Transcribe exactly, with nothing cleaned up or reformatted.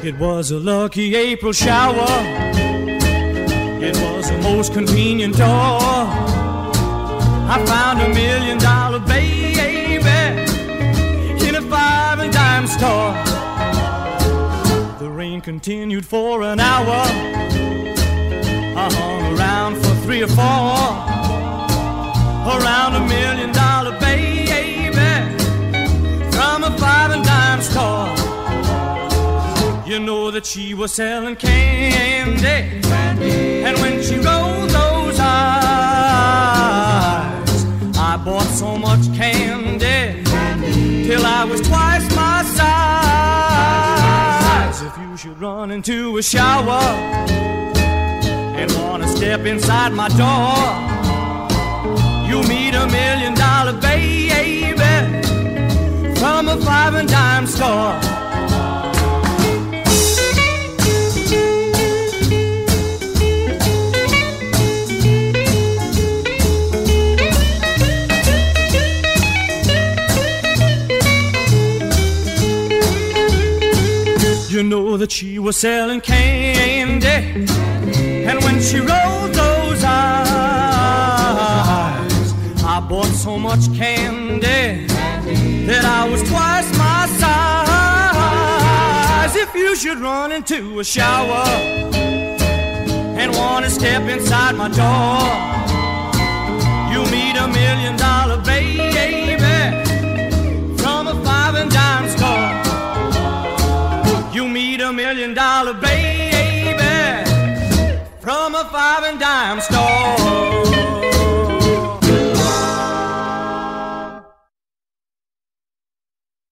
It was a lucky April shower. It was the most convenient door. I found a million dollar baby in a five and dime store. The rain continued for an hour. I hung around for three or four. Around a million dollar baby from a five and dime store. You know that she was selling candy, candy. And when she rolled those eyes, I bought so much candy, candy. Till I was twice my size. If you should run into a shower and wanna step inside my door, you'll meet a million dollar baby from a five and dime store. You know that she was selling candy, and when she rolled those eyes, I bought so much candy that I was twice my size. If you should run into a shower and want to step inside my door, you'll meet a million dollar baby from a five and dime store. You meet a million dollar baby from a five and dime store.